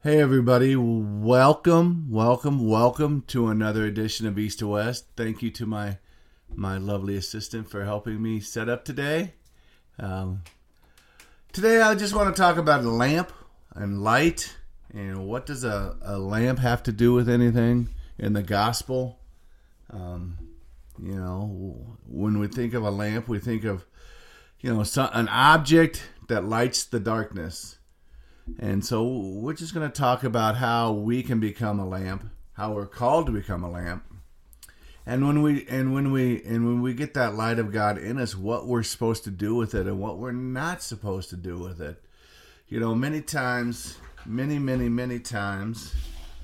Hey everybody, welcome to another edition of East to West. Thank you to my lovely assistant for helping me set up today. Um, Today I just want to talk about a lamp and light, and what does a lamp have to do with anything in the gospel. Um, when we think of a lamp, we think of an object that lights the darkness. And so we're just going to talk about how we can become a lamp, how we're called to become a lamp, and when we get that light of God in us, what we're supposed to do with it and what we're not supposed to do with it. Many times, many times,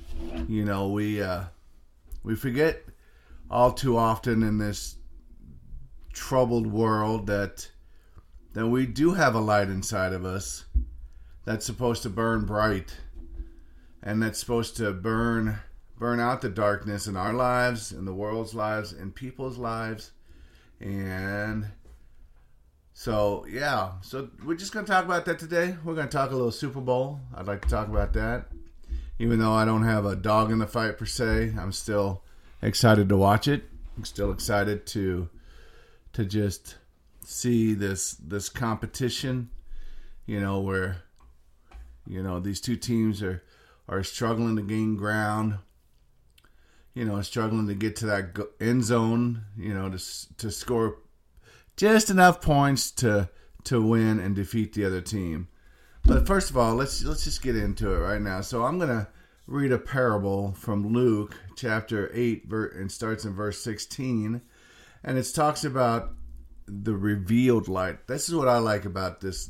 we forget all too often in this troubled world that we do have a light inside of us that's supposed to burn bright, and that's supposed to burn out the darkness in our lives, in the world's lives, in people's lives. And so we're just going to talk about that today. We're going to talk a little Super Bowl. I'd like to talk about that. Even though I don't have a dog in the fight per se, I'm still excited to watch it. I'm still excited to just see this competition, where these two teams are struggling to gain ground, struggling to get to that end zone, to score just enough points to win and defeat the other team. But first of all, let's just get into it right now. So I'm going to read a parable from Luke chapter 8, and starts in verse 16. And it talks about the revealed light. This is what I like about this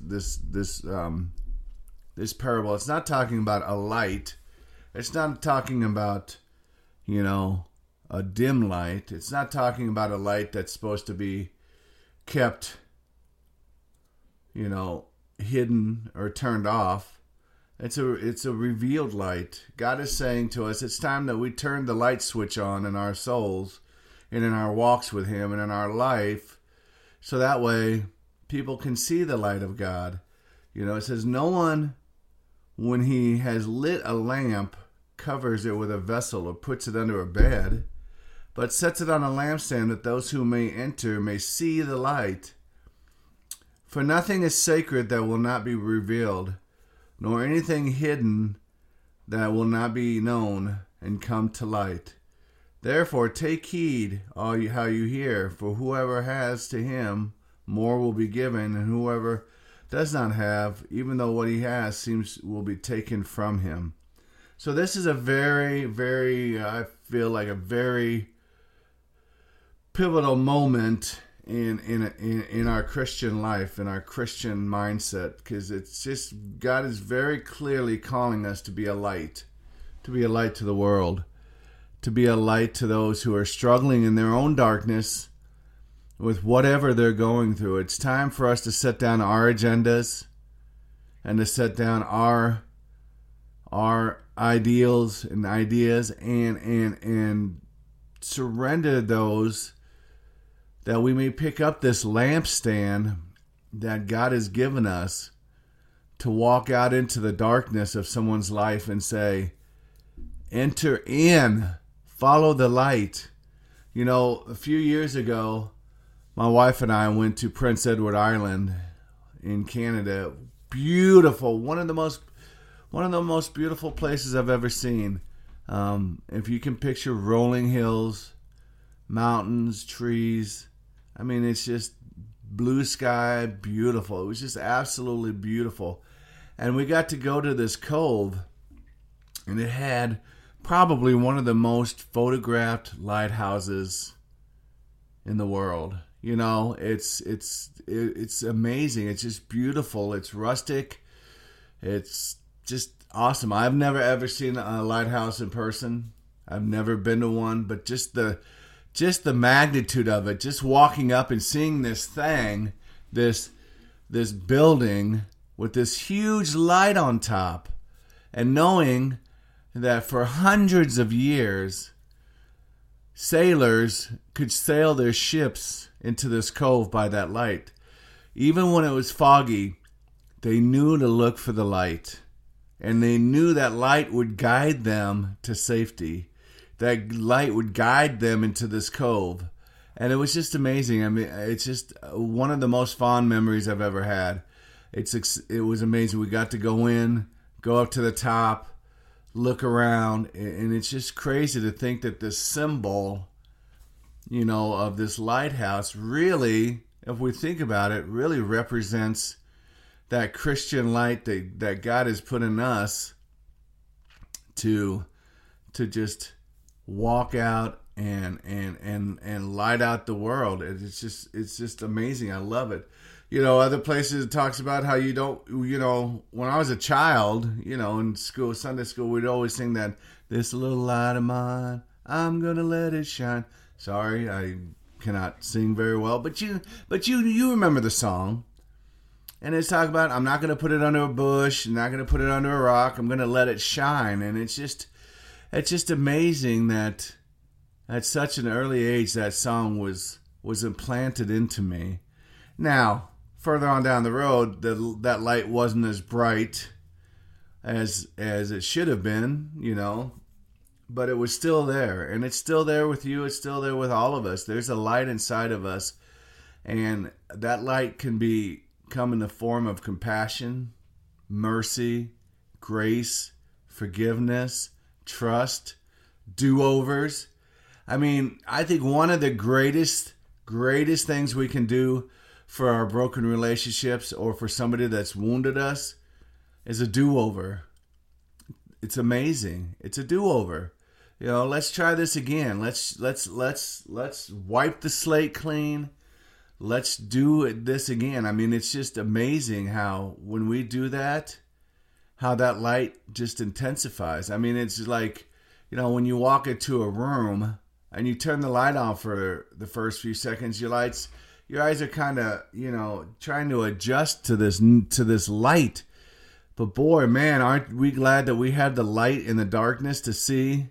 parable. It's not talking about a light. It's not talking about, a dim light. It's not talking about a light that's supposed to be kept, hidden or turned off. It's a revealed light. God is saying to us, it's time that we turn the light switch on in our souls and in our walks with Him and in our life, so that way people can see the light of God. It says, no one, when he has lit a lamp, covers it with a vessel or puts it under a bed, but sets it on a lampstand, that those who may enter may see the light. For nothing is sacred that will not be revealed, nor anything hidden that will not be known and come to light. Therefore take heed how you hear, for whoever has, to him more will be given, and whoever does not have, even though what he has will be taken from him. So this is a very, very, I feel like a very pivotal moment in our Christian life, in our Christian mindset, because it's just, God is very clearly calling us to be a light to the world, to be a light to those who are struggling in their own darkness with whatever they're going through. It's time for us to set down our agendas and to set down our ideals and ideas and surrender those, that we may pick up this lampstand that God has given us to walk out into the darkness of someone's life and say, enter in, follow the light. A few years ago, my wife and I went to Prince Edward Island in Canada. Beautiful, one of the most beautiful places I've ever seen. If you can picture rolling hills, mountains, trees, it's just blue sky, beautiful. It was just absolutely beautiful. And we got to go to this cove, and it had probably one of the most photographed lighthouses in the world. It's amazing. It's just beautiful. It's rustic. It's just awesome. I've never ever seen a lighthouse in person. I've never been to one, but just the magnitude of it, just walking up and seeing this thing, this building with this huge light on top, and knowing that for hundreds of years, sailors could sail their ships into this cove by that light. Even when it was foggy, they knew to look for the light. And they knew that light would guide them to safety. That light would guide them into this cove. And it was just amazing. I mean, it's just one of the most fond memories I've ever had. It was amazing. We got to go in, go up to the top, look around, and it's just crazy to think that this symbol, of this lighthouse really, if we think about it, really represents that Christian light that God has put in us to just walk out and light out the world. It's just amazing. I love it. Other places it talks about how you don't, when I was a child, in school, Sunday school, we'd always sing that, this little light of mine, I'm going to let it shine. Sorry, I cannot sing very well, but you remember the song. And it's talking about, I'm not going to put it under a bush, I'm not going to put it under a rock, I'm going to let it shine. And it's just amazing that at such an early age that song was implanted into me. Now, further on down the road, that light wasn't as bright as it should have been, but it was still there. And it's still there with you, it's still there with all of us. There's a light inside of us, and that light can come in the form of compassion, mercy, grace, forgiveness, trust, do-overs. I mean, I think one of the greatest things we can do for our broken relationships or for somebody that's wounded us is a do-over. It's amazing. It's a do-over. Let's try this again. Let's wipe the slate clean. Let's do this again. I mean, it's just amazing how when we do that, how that light just intensifies. I mean, it's like, when you walk into a room and you turn the light on for the first few seconds, your eyes are kind of, trying to adjust to this light. But boy, man, aren't we glad that we have the light in the darkness to see,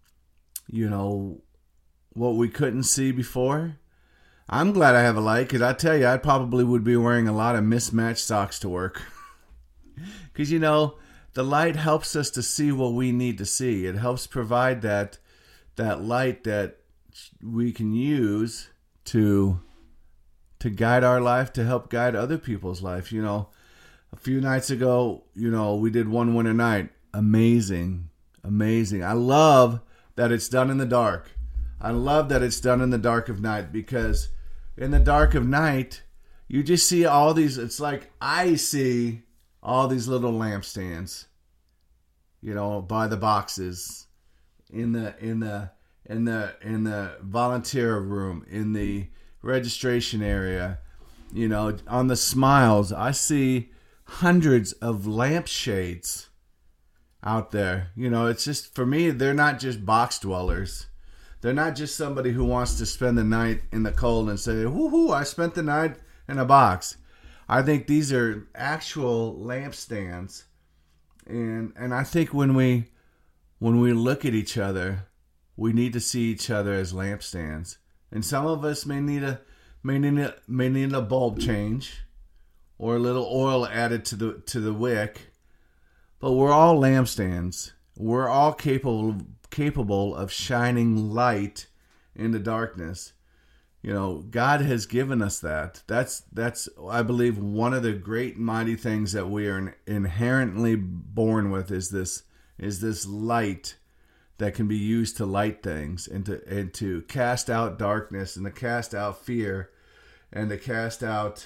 what we couldn't see before? I'm glad I have a light, because I tell you, I probably would be wearing a lot of mismatched socks to work. Because, the light helps us to see what we need to see. It helps provide that light that we can use to guide our life, to help guide other people's life. A few nights ago, we did One Winter Night. Amazing. I love that it's done in the dark. I love that it's done in the dark of night, because in the dark of night, you just see all these, it's like I see all these little lampstands, by the boxes, in the volunteer room, in the registration area, on the smiles. I see hundreds of lampshades out there. It's just, for me, they're not just box dwellers. They're not just somebody who wants to spend the night in the cold and say, woohoo, I spent the night in a box. I think these are actual lampstands. And I think when we look at each other, we need to see each other as lampstands. And some of us may need a bulb change or a little oil added to the wick. But we're all lampstands. We're all capable of shining light in the darkness. God has given us that. That's I believe one of the great mighty things that we are inherently born with is this light that can be used to light things and to cast out darkness and to cast out fear and to cast out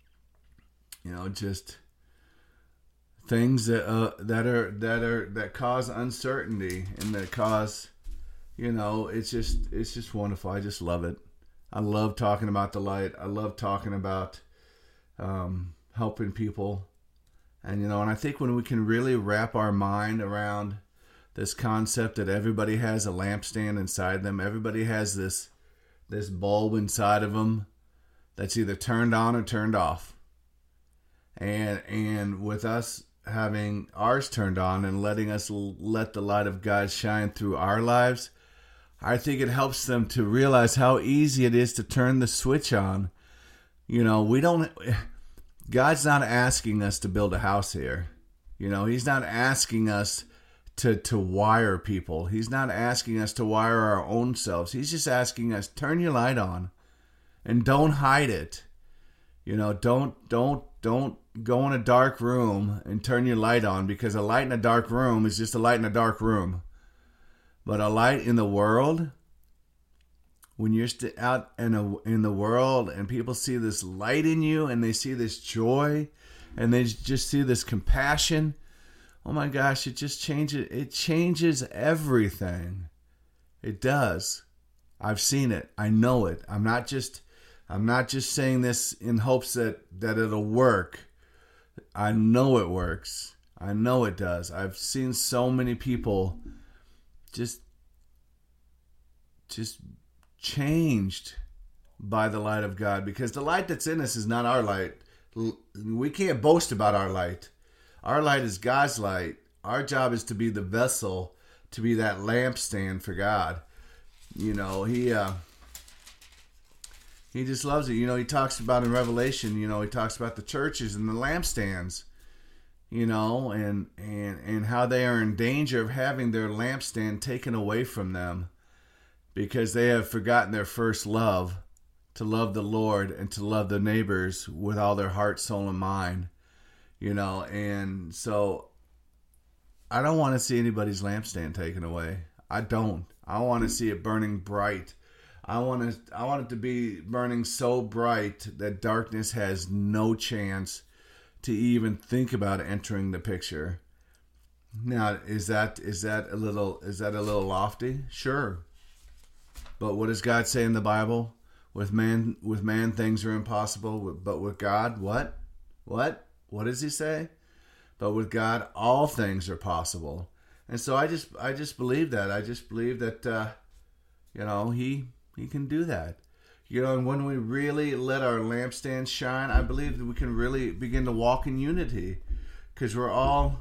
just things that cause uncertainty and that cause, it's just wonderful. I just love it. I love talking about the light. I love talking about helping people, and I think when we can really wrap our mind around this concept that everybody has a lampstand inside them, everybody has this bulb inside of them that's either turned on or turned off, and with us having ours turned on and letting us let the light of God shine through our lives, I think it helps them to realize how easy it is to turn the switch on. God's not asking us to build a house here. He's not asking us to wire people. He's not asking us to wire our own selves. He's just asking us, turn your light on and don't hide it. Don't go in a dark room and turn your light on, because a light in a dark room is just a light in a dark room. But a light in the world, when you're out in the world and people see this light in you and they see this joy and they just see this compassion, oh my gosh, it just changes. It changes everything. It does. I've seen it. I know it. I'm not just saying this in hopes that it'll work. I know it works. I know it does. I've seen so many people just changed by the light of God, because the light that's in us is not our light. We can't boast about our light. Our light is God's light. Our job is to be the vessel, to be that lampstand for God. He just loves it. He talks about in Revelation, he talks about the churches and the lampstands, and how they are in danger of having their lampstand taken away from them because they have forgotten their first love, to love the Lord and to love their neighbors with all their heart, soul, and mind. And so I don't want to see anybody's lampstand taken away. I don't. I want to see it burning bright. I want it to be burning so bright that darkness has no chance to even think about entering the picture. Now, is that a little lofty? Sure. But what does God say in the Bible? With man things are impossible, but with God, what? What does he say? But with God, all things are possible. And so I just believe that. I just believe that, he can do that. And when we really let our lampstand shine, I believe that we can really begin to walk in unity, because we're all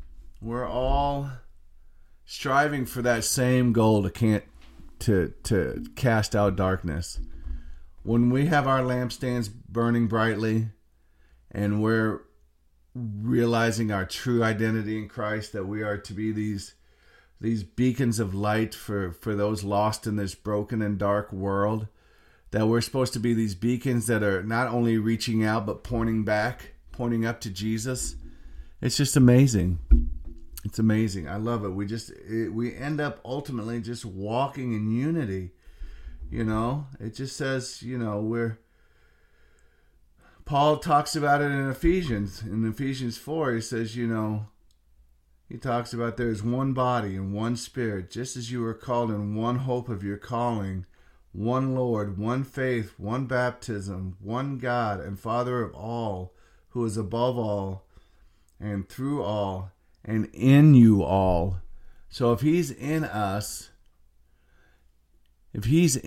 striving for that same goal to cast out darkness. When we have our lampstands burning brightly and we're realizing our true identity in Christ, that we are to be these beacons of light for those lost in this broken and dark world, that we're supposed to be these beacons that are not only reaching out but pointing up to Jesus. It's just amazing. It's amazing. I love it. We end up ultimately just walking in unity. It just says, Paul talks about it in Ephesians. In Ephesians 4, he says, he talks about there's one body and one spirit, just as you were called in one hope of your calling, one Lord, one faith, one baptism, one God and Father of all, who is above all and through all and in you all. So if he's in us, then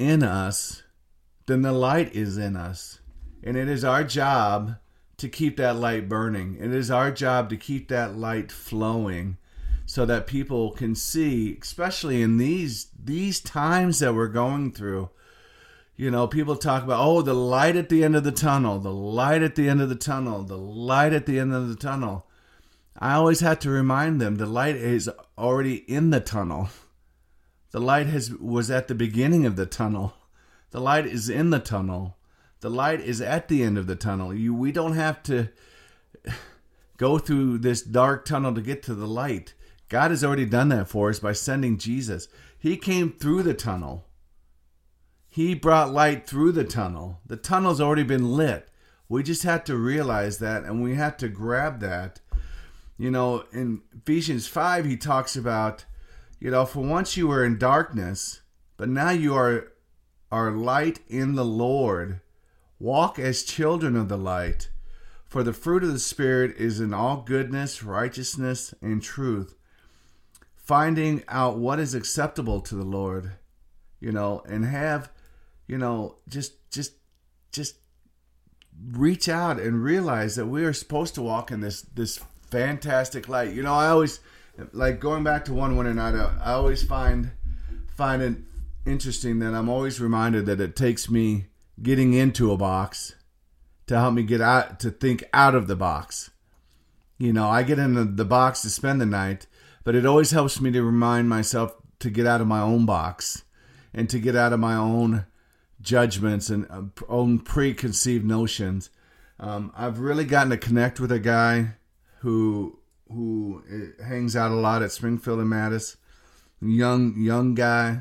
the light is in us. And it is our job to keep that light burning. It is our job to keep that light flowing so that people can see, especially in these times that we're going through. People talk about, the light at the end of the tunnel, the light at the end of the tunnel, the light at the end of the tunnel. I always have to remind them the light is already in the tunnel. The light was at the beginning of the tunnel. The light is in the tunnel. The light is at the end of the tunnel. We don't have to go through this dark tunnel to get to the light. God has already done that for us by sending Jesus. He came through the tunnel. He brought light through the tunnel. The tunnel's already been lit. We just have to realize that, and we have to grab that. In Ephesians 5, he talks about, for once you were in darkness, but now you are light in the Lord. Walk as children of the light, for the fruit of the Spirit is in all goodness, righteousness, and truth, finding out what is acceptable to the Lord, and have, just reach out and realize that we are supposed to walk in this fantastic light. I always, like, going back to one winter night, I always find it interesting that I'm always reminded that it takes me getting into a box to help me get out, to think out of the box. I get in the box to spend the night, but it always helps me to remind myself to get out of my own box and to get out of my own judgments and own preconceived notions. I've really gotten to connect with a guy who hangs out a lot at Springfield and Mattis. Young guy.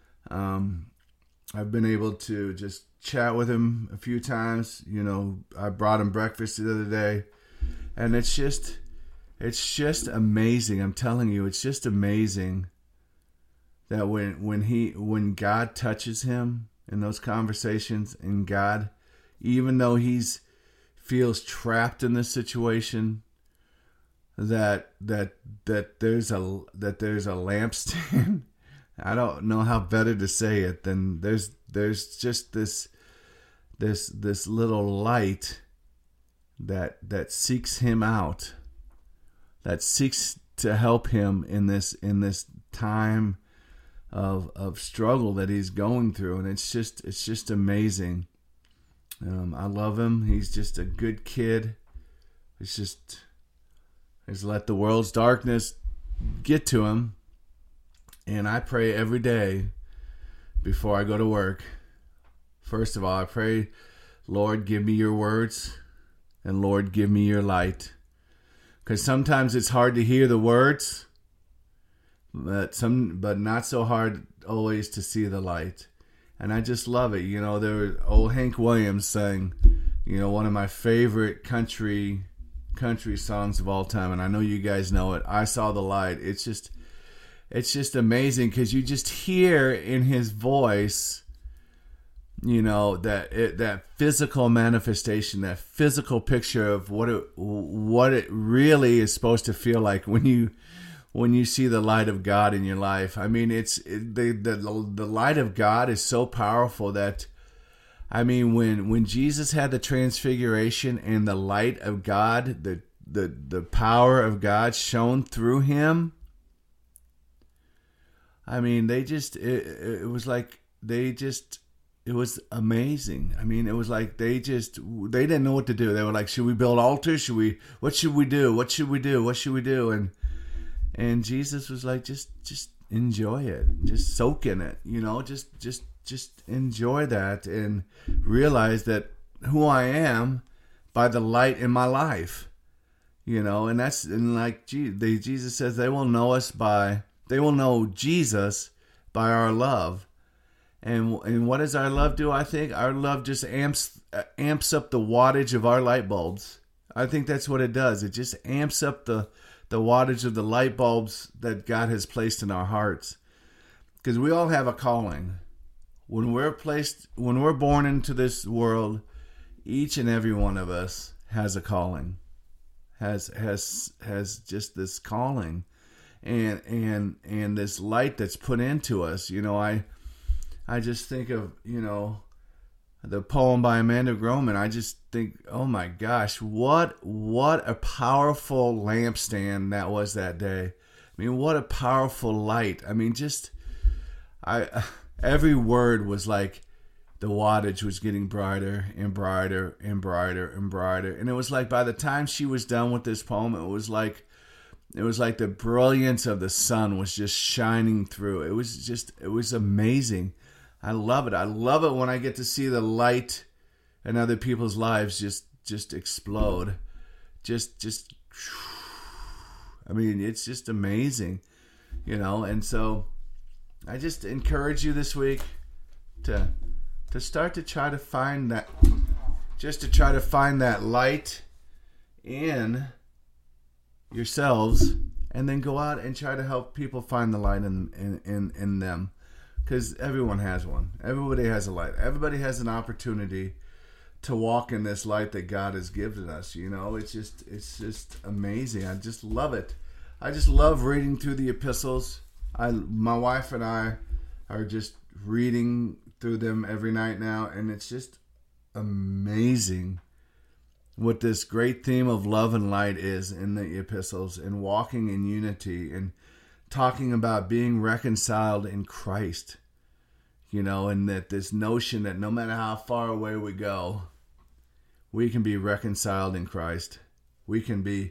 I've been able to just chat with him a few times. I brought him breakfast the other day, and it's just amazing. I'm telling you, it's just amazing that when God touches him in those conversations, and God, even though he's feels trapped in this situation, that there's a lampstand. I don't know how better to say it than there's just this little light that seeks him out, that seeks to help him in this time of struggle that he's going through, and it's just amazing. I love him. He's just a good kid. He's let the world's darkness get to him. And I pray every day before I go to work. First of all, I pray, Lord, give me your words, and Lord, give me your light. Because sometimes it's hard to hear the words, but not so hard always to see the light. And I just love it. There was old Hank Williams sang, one of my favorite country songs of all time, and I know you guys know it. I Saw the Light. It's just amazing because you just hear in his voice, that physical manifestation, that physical picture of what it really is supposed to feel like when you see the light of God in your life. I mean, the light of God is so powerful that, I mean, when Jesus had the transfiguration and the light of God, the power of God shone through him, I mean, it was amazing. I mean, it was like they didn't know what to do. They were like, should we build altars? What should we do? What should we do? What should we do? And Jesus was like, just enjoy it. Just soak in it, just enjoy that and realize that who I am by the light in my life, and like Jesus says, they will know Jesus by our love. And what does our love do? I think our love just amps up the wattage of our light bulbs. I think that's what it does. It just amps up the wattage of the light bulbs that God has placed in our hearts. Because we all have a calling. When we're born into this world, each and every one of us has a calling. Has just this calling. And this light that's put into us. I just think of, the poem by Amanda Groman. I just think, oh my gosh, what a powerful lampstand that was that day. I mean, what a powerful light. I mean, every word was like the wattage was getting brighter and brighter and brighter and brighter. And it was like by the time she was done with this poem, it was like the brilliance of the sun was just shining through. It was amazing. I love it. I love it when I get to see the light in other people's lives just explode. I mean, it's just amazing, and so I just encourage you this week to start to try to find that, light in yourselves, and then go out and try to help people find the light in them. Because everyone has one. Everybody has a light. Everybody has an opportunity to walk in this light that God has given us. It's just amazing. I just love it. I just love reading through the epistles. My wife and I are just reading through them every night now, and it's just amazing what this great theme of love and light is in the epistles, and walking in unity, and talking about being reconciled in Christ, and that this notion that no matter how far away we go, we can be reconciled in Christ. We can be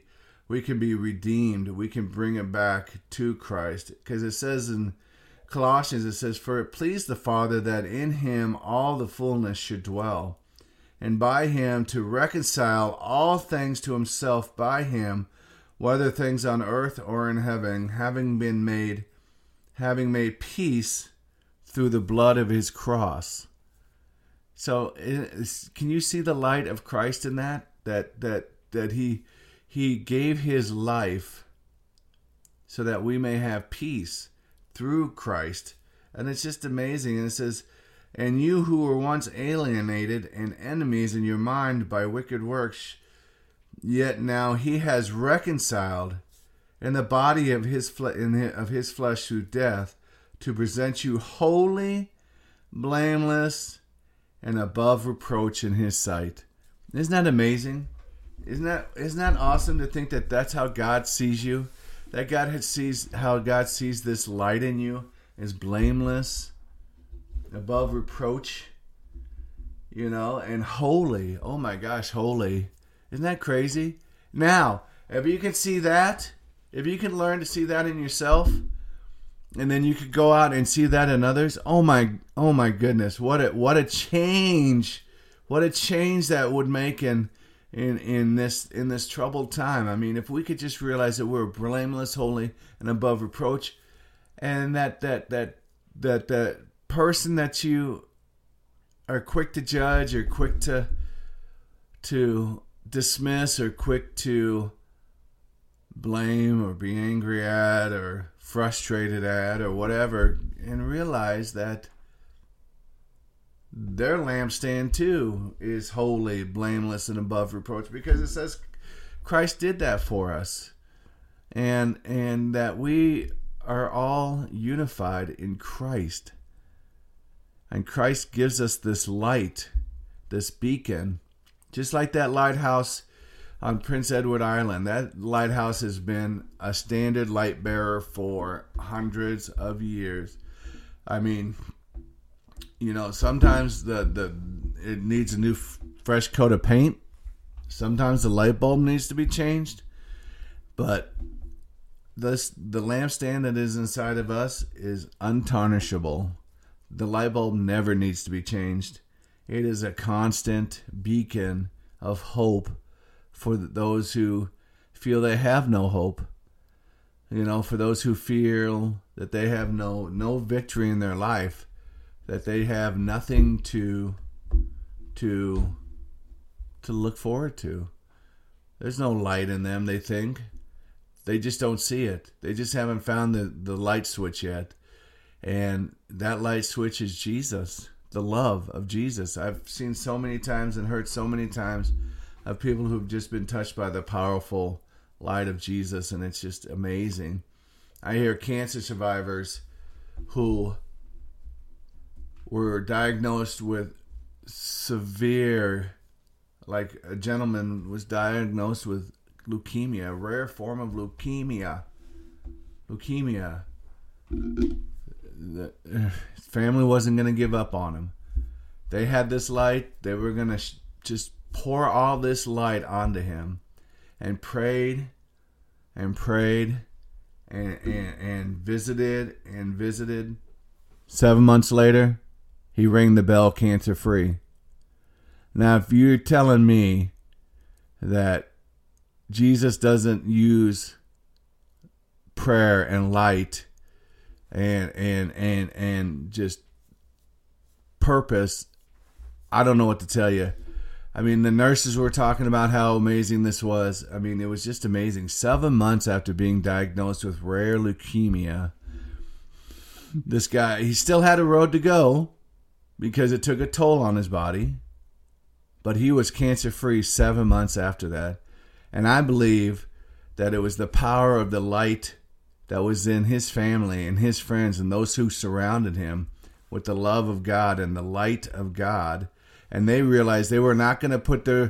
we can be redeemed. We can bring it back to Christ. Because it says in Colossians, it says, "For it pleased the Father that in him all the fullness should dwell, and by him to reconcile all things to himself by him, whether things on earth or in heaven, having made peace through the blood of his cross." So can you see the light of Christ in that? That he gave his life so that we may have peace through Christ. And it's just amazing. And it says, "And you who were once alienated and enemies in your mind by wicked works, yet now he has reconciled in the body of his flesh through death, to present you holy, blameless, and above reproach in his sight." Isn't that amazing? Isn't that awesome to think that that's how God sees you? That how God sees this light in you is blameless, above reproach, and holy. Oh my gosh, holy. Isn't that crazy? Now, if you can see that, if you can learn to see that in yourself, and then you could go out and see that in others, oh my goodness, what a change that would make in this troubled time. I mean, if we could just realize that we're blameless, holy, and above reproach, and that person that you are quick to judge, or quick to dismiss, or quick to blame, or be angry at, or frustrated at, or whatever, and realize that their lampstand too is holy, blameless, and above reproach, because it says Christ did that for us, and that we are all unified in Christ, and Christ gives us this light, this beacon, just like that lighthouse on Prince Edward Island. That lighthouse has been a standard light bearer for hundreds of years. I mean, sometimes it needs a new fresh coat of paint. Sometimes the light bulb needs to be changed. But the lampstand that is inside of us is untarnishable. The light bulb never needs to be changed. It is a constant beacon of hope for those who feel they have no hope. For those who feel that they have no victory in their life, that they have nothing to look forward to. There's no light in them, they think. They just don't see it. They just haven't found the light switch yet. And that light switch is Jesus, the love of Jesus. I've seen so many times and heard so many times of people who've just been touched by the powerful light of Jesus, and it's just amazing. I hear cancer survivors who were diagnosed with severe, like a gentleman was diagnosed with leukemia, a rare form of leukemia. His family wasn't going to give up on him. They had this light. They were going to just pour all this light onto him, and prayed and prayed and visited and visited. 7 months later, he rang the bell, cancer free. Now, if you're telling me that Jesus doesn't use prayer and light and just purpose, I don't know what to tell you. I mean, the nurses were talking about how amazing this was. I mean, it was just amazing. 7 months after being diagnosed with rare leukemia, this guy, he still had a road to go because it took a toll on his body, but he was cancer-free 7 months after that. And I believe that it was the power of the light that was in his family and his friends and those who surrounded him with the love of God and the light of God. And they realized they were not going to put their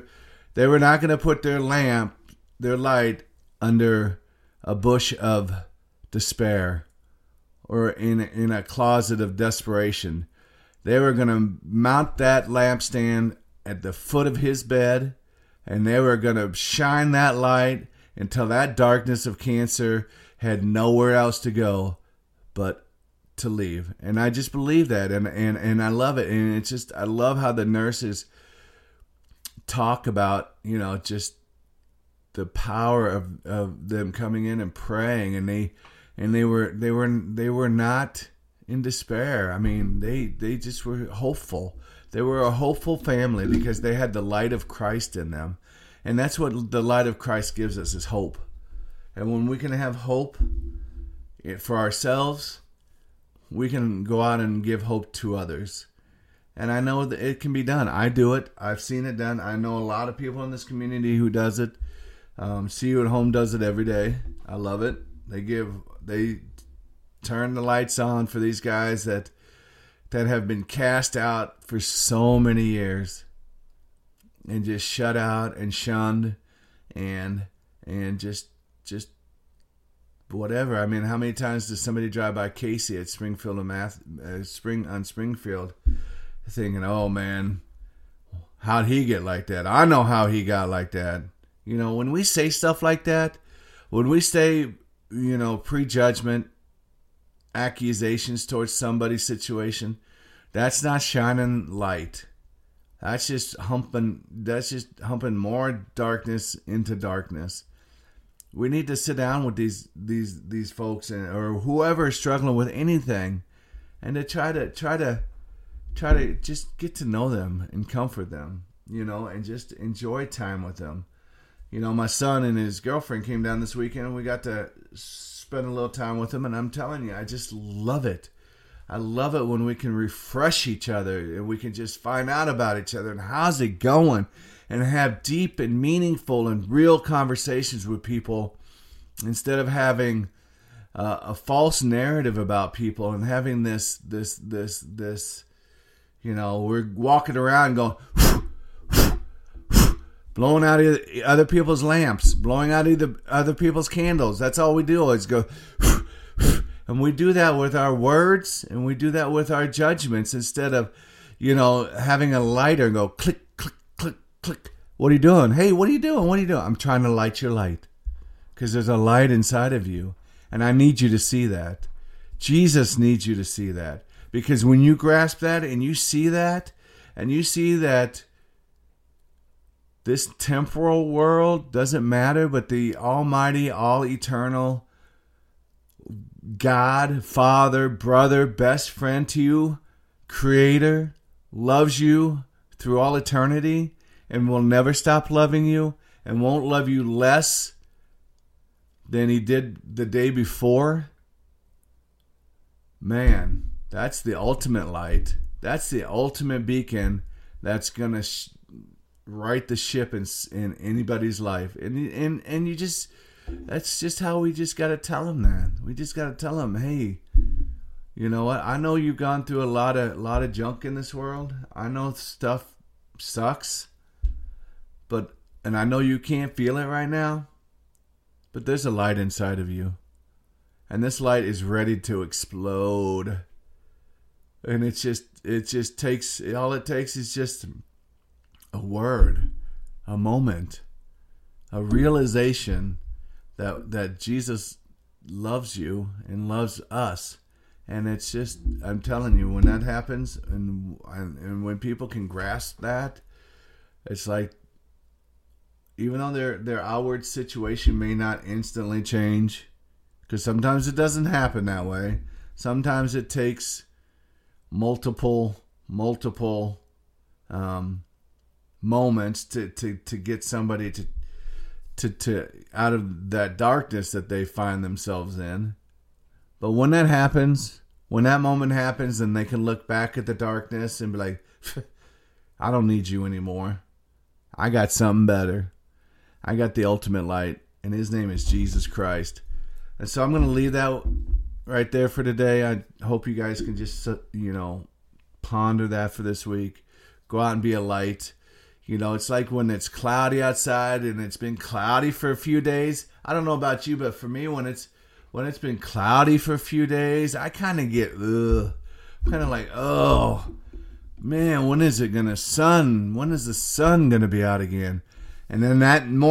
light under a bush of despair or in a closet of desperation. They were going to mount that lampstand at the foot of his bed, and they were going to shine that light until that darkness of cancer had nowhere else to go but to leave. And I just believe that, and I love it. And it's just, I love how the nurses talk about, just the power of them coming in and praying, and they were not in despair. I mean, they just were hopeful. They were a hopeful family because they had the light of Christ in them. And that's what the light of Christ gives us, is hope. And when we can have hope for ourselves, we can go out and give hope to others. And I know that it can be done. I do it. I've seen it done. I know a lot of people in this community who does it. See You at Home does it every day. I love it. They turn the lights on for these guys that have been cast out for so many years and just shut out and shunned and just whatever. I mean, how many times does somebody drive by Casey at Springfield and Springfield thinking, oh man, how'd he get like that? I know how he got like that. When we say stuff like that, when we say, prejudgment, accusations towards somebody's situation, that's not shining light. That's just humping more darkness into darkness. We need to sit down with these folks or whoever is struggling with anything, and to try to just get to know them and comfort them, and just enjoy time with them. My son and his girlfriend came down this weekend, and we got to spend a little time with them, and I'm telling you, I just love it. I love it when we can refresh each other and we can just find out about each other and how's it going, and have deep and meaningful and real conversations with people instead of having a false narrative about people and having this we're walking around going blowing out other people's lamps, blowing out other people's candles. That's all we do is go. And we do that with our words, and we do that with our judgments instead of, having a lighter and go click, click, click, click. What are you doing? Hey, what are you doing? What are you doing? I'm trying to light your light because there's a light inside of you, and I need you to see that. Jesus needs you to see that, because when you grasp that and you see that, this temporal world doesn't matter, but the almighty, all-eternal God, Father, brother, best friend to you, Creator, loves you through all eternity and will never stop loving you and won't love you less than He did the day before. Man, that's the ultimate light. That's the ultimate beacon that's going to right the ship in anybody's life. And you just, that's just how we just got to tell them that. We just got to tell them, hey, you know what? I know you've gone through a lot of junk in this world. I know stuff sucks, and I know you can't feel it right now, but there's a light inside of you, and this light is ready to explode. And it just takes, all it takes is just a word, a moment, a realization that Jesus loves you and loves us. And it's just, I'm telling you, when that happens and when people can grasp that, it's like, even though their outward situation may not instantly change, because sometimes it doesn't happen that way. Sometimes it takes multiple moments to get somebody to out of that darkness that they find themselves in. But when that happens, when that moment happens, then they can look back at the darkness and be like, I don't need you anymore. I got something better. I got the ultimate light, and His name is Jesus Christ. And so I'm going to leave that right there for today. I hope you guys can just, ponder that for this week. Go out and be a light. It's like when it's cloudy outside and it's been cloudy for a few days. I don't know about you, but for me, when it's been cloudy for a few days, I kind of get, like, oh, man, when is the sun going to be out again? And then that morning,